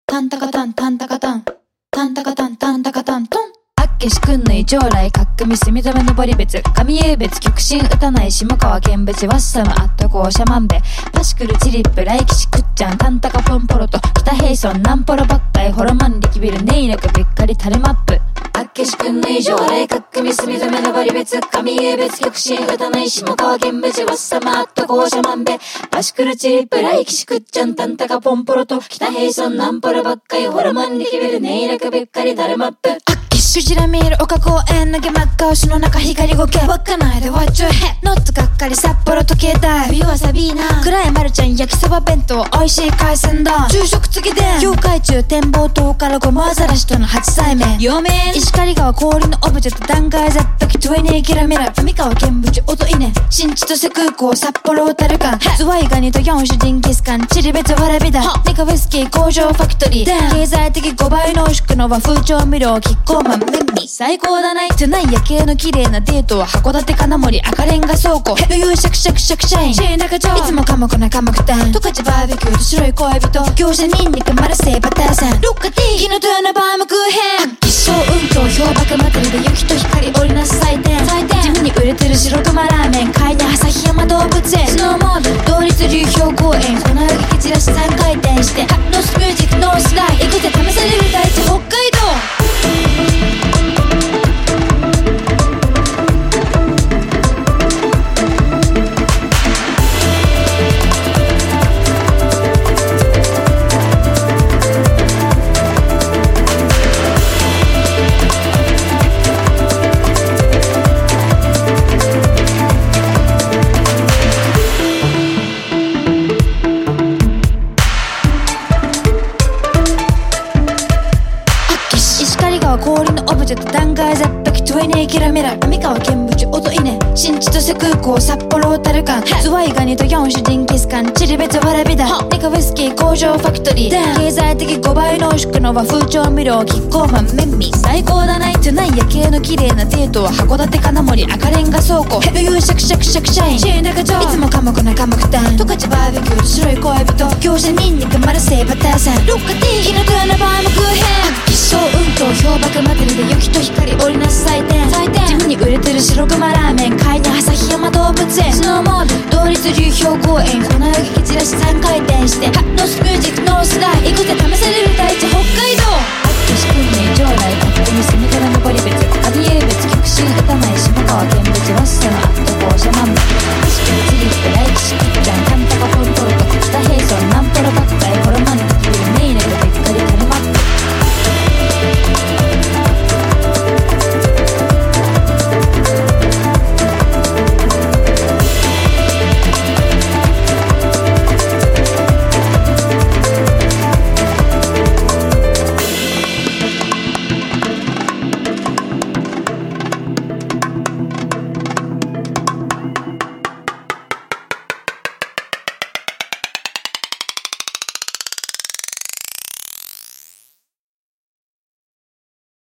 タンタカタンタンタカタンタンタカタンタンタカタントン。あっけしくんぬい将来かっくみすみ止めのぼり別神優別極真打たない下川見別ワッサムあったこうシャマンベパシクルチリップ来騎士くっちゃんタンタカポンポロと北平村ナンポロばっかいホロマン力ビルネイラクべっかりタレマップ。あっけしくんぬい将来かっくみすみ止めのぼり別神優別極真打たない下川見別ワッサムあったこうシャマンベパシクルチリップ来騎士くっちゃんタンタカポンポロと北平村ナンポロばっかいホロマン力ビルネイラクべっかりタレマップ。シュジラミール丘公園の下真っ赤牛の中光ゴケ稚内で What your head ノッツがっかり札幌時計台冬はサビーナ暗いマルちゃん焼きそば弁当美味しい海鮮丼昼食付きで業界中展望塔からごまアザラシとの初対面陽明石狩川氷のオブジェと断崖絶壁20キロミラ上川見淵音稲新千歳空港札幌小樽間ズワイガニと4種ジンギスカンチリ別わらびだネカウイスキー工場ファクトリー経済的5倍濃縮の和風調味料キッコーマン最高だないトゥナイ夜景の綺麗なデートは函館金森赤レンガ倉庫余裕シャクシャクシャクシャインシェー中町いつも寡黙な寡黙店十勝バーベキューと白い恋人業者ニンニクマルセイバターさんロッカティーキノトゥアナバームクーヘン発揮小運動氷瀑祭りで雪と光織りなす祭典地味に売れてる白熊ラーメン海に旭山動物園スノーモード同立流氷公園粉雪蹴散らし3回転してノースミュージックノースライ行くぜ試される大地北海道。氷のオブジェと断崖絶壁20キロミラ上川見淵音稲新千歳空港札幌小樽間ズワイガニと4種ジンギスカンチリ別わらびだネカウイスキー工場ファクトリー経済的5倍濃縮の和風調味料キッコーマンメンミ最高だないトゥナイ夜景の綺麗なデートは函館金森赤レンガ倉庫余裕シャクシャクシャクシャインシェー中町いつも寡黙な寡黙店十勝バーベキューと白い恋人業者ニンニクマルセイバターさんロッカティーキノトゥアナバームクーヘン発揮小運動氷瀑祭りで雪と光織りなす祭典地味に売れてる白熊ラーメン海に旭山動物園スノーモード同立流氷公園粉雪蹴散らし3回転してノースミュージックノースライ行くぜ